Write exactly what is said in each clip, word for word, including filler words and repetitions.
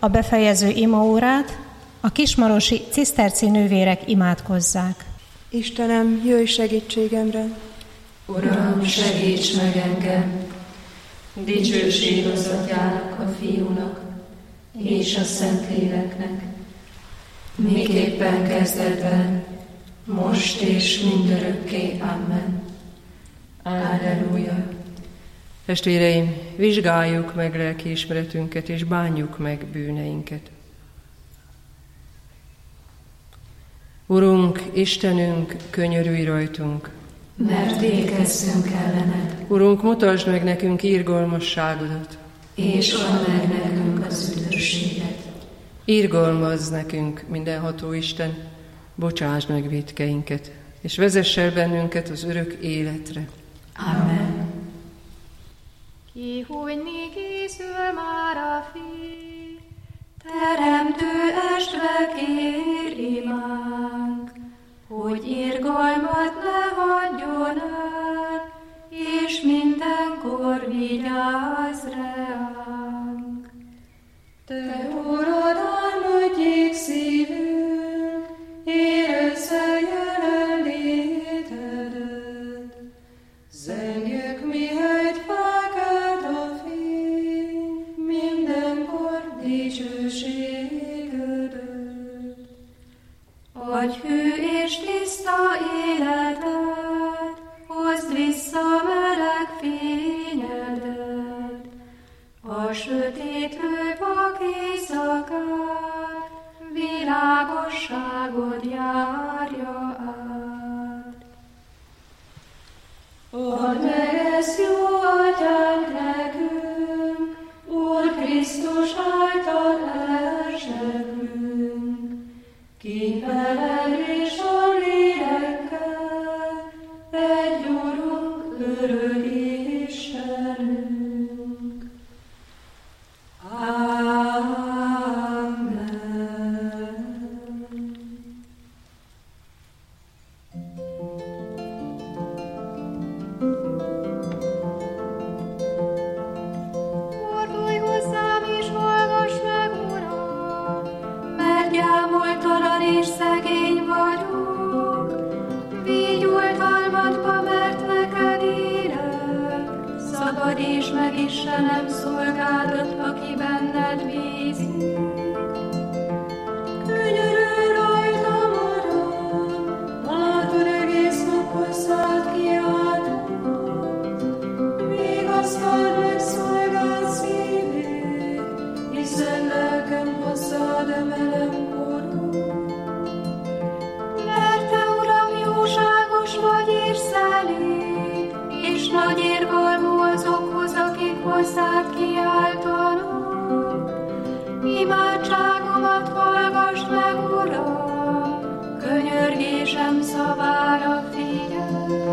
a befejező imaórát, a kismarosi ciszterci nővérek imádkozzák. Istenem, jöjj segítségemre! Uram, segíts meg engem! Dicsőség az Atyának, a Fiúnak és a Szentléleknek, miképpen kezdetben, most és mindörökké. Amen. Alleluja. Testvéreim, vizsgáljuk meg lelkiismeretünket, és bánjuk meg bűneinket. Urunk, Istenünk, könyörülj rajtunk, mert végezzünk ellened. Urunk, mutasd meg nekünk irgalmasságodat, és add meg nekünk az üdvösséget. Irgalmazz nekünk, mindenható Isten, bocsásd meg vétkeinket, és vezess el bennünket az örök életre. Amen. Kihújni készül már a fény, Teremtő estva kér imánk, hogy irgalmat ne hagyjon el, és mindenkor vigyázz ránk. Te Urad, álmodjék szívünk, érezze jelenlétedet. Zengjük mihegy fákát a fény, mindenkor dicsőségedet. Adj hű és tiszta életet, hozd vissza meleg fényedet. A sötétlő vak éjszakát, világosságod járja át. Add meg ezt, jó Atyánk, nekünk, Úr Krisztus által elsegünk, ki veled és a lélekkel, egy Urunk, örök Istenünk. Amen. fordulj hozzám és hallgass meg, Uram, Mert gyámoltalan és szegény vagyok, vígyoltalmadba, mert neked élek. Szabadíts meg, Istenem, szolgádat, aki benned bízik. Könyörülj rajtam, Uram, látod, egész nap hozzád kiáltok. Vigasztald meg szolgád szívét, hiszen lelkem hozzád emelem korod. Mert te, Uram, jóságos vagy és szelíd, és nagy irgalmú azokhoz, akik hozzád kiáltanak. Imádságomat hallgassd meg, Uram, könyörgésem szavára figyelj.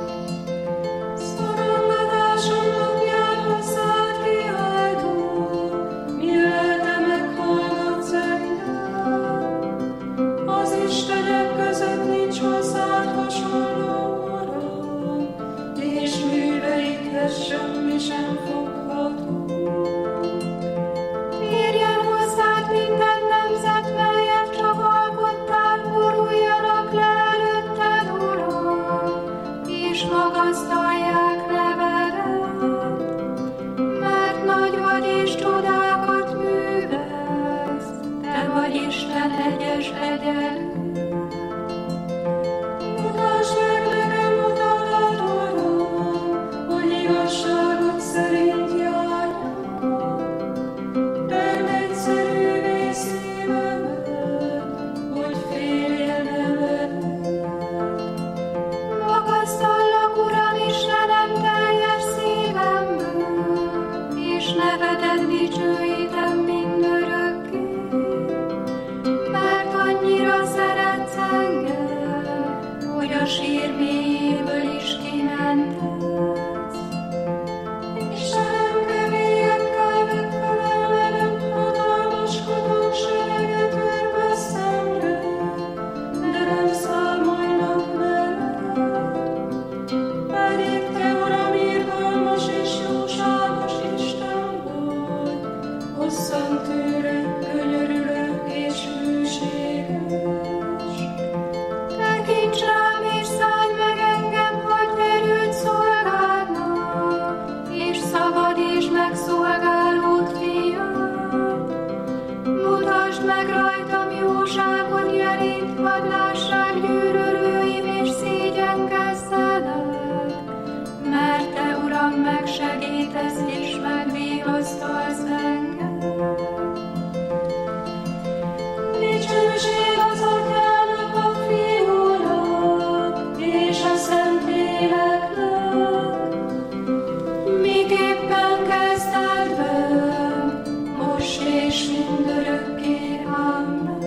Szorongatásom napján hozzád kiáltok, mi lelke meghallgatsz engem. Az Istenek között nincs hozzád hasonló, Uram, és műveidhez semmi sem fogható. Térjen hozzád és mindörökké. Amen.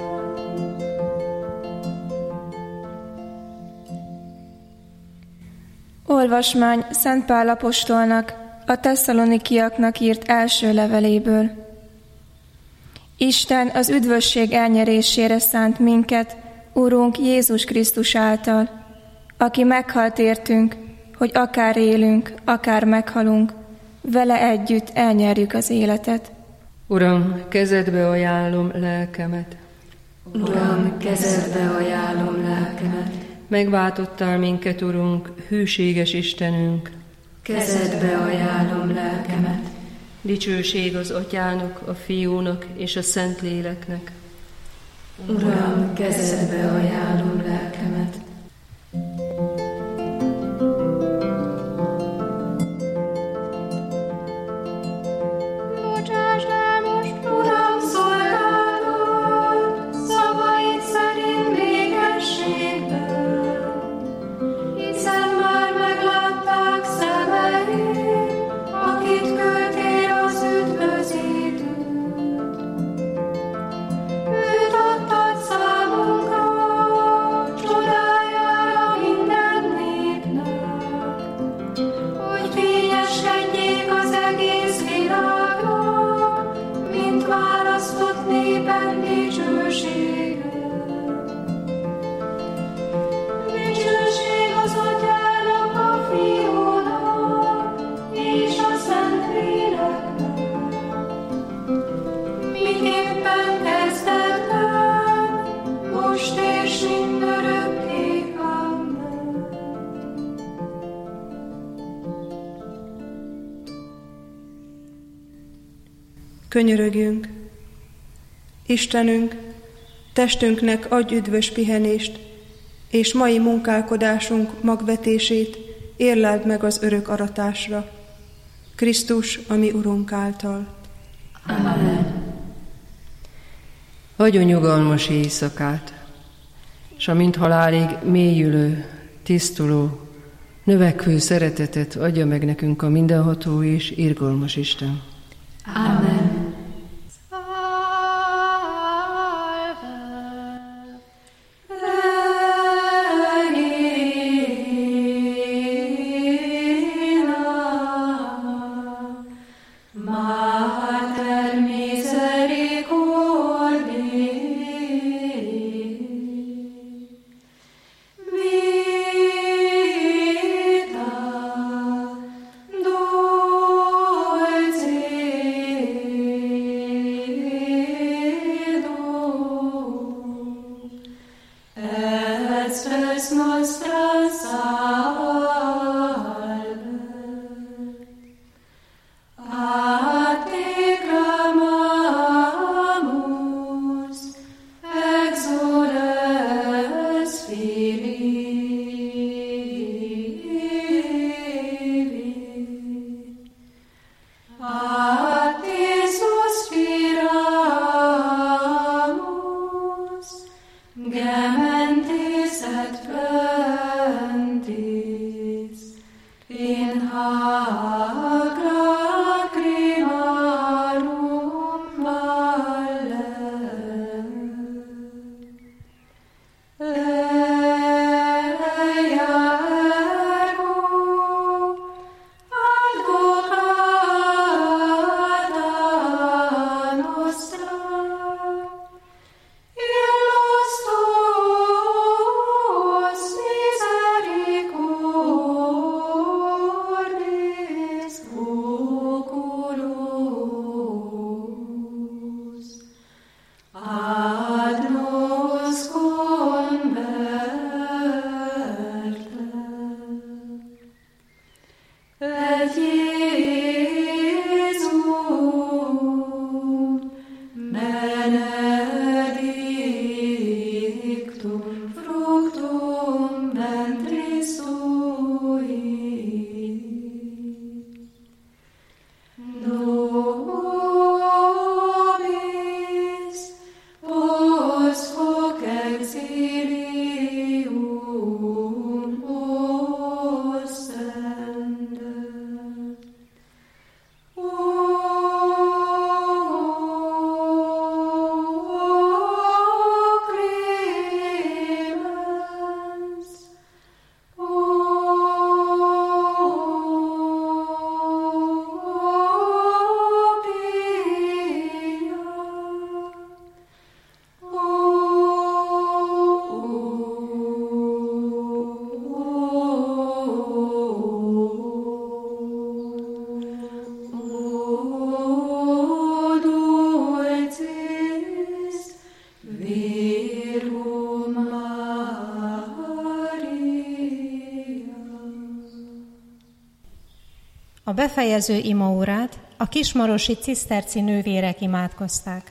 Olvasmány Szent Pál apostolnak, a tesszalonikiaknak írt első leveléből. Isten az üdvösség elnyerésére szánt minket, Urunk Jézus Krisztus által, aki meghalt értünk, hogy akár élünk, akár meghalunk, vele együtt elnyerjük az életet. Uram, kezedbe ajánlom lelkemet. Uram, kezedbe ajánlom lelkemet. Megváltottál minket, Urunk, hűséges Istenünk. Kezedbe ajánlom lelkemet. Dicsőség az Atyának, a Fiúnak és a Szentléleknek. Uram, kezedbe ajánlom lelkemet. Bocsásd el most, Uram, szolgálod, szavaid szerint békességben, hiszen már meglátták szemeid, akit küldtél az üdvözítőt. Őt adtad számunkra, csodájára minden népnek, hogy fényeskedjék az egész világnak, mint választott népen dicsősége. Dicsőség az Atyának, a Fiúnak és a Szentléleknek, miképpen kezdetben, most és mindörökké. Amen. Könyörögjünk. Istenünk, testünknek adj üdvös pihenést, és mai munkálkodásunk magvetését érleld meg az örök aratásra. Krisztus, a mi Urunk által. Amen. Adjon nyugalmas éjszakát, s amint halálig mélyülő, tisztuló, növekvő szeretetet adja meg nekünk a mindenható és irgalmas Isten. Amen. Vita, dolce A befejező imaórát a kismarosi ciszterci nővérek imádkozták.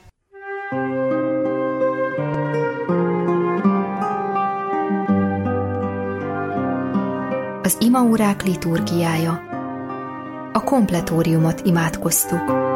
Az imaórák liturgiája. A kompletóriumot imádkoztuk.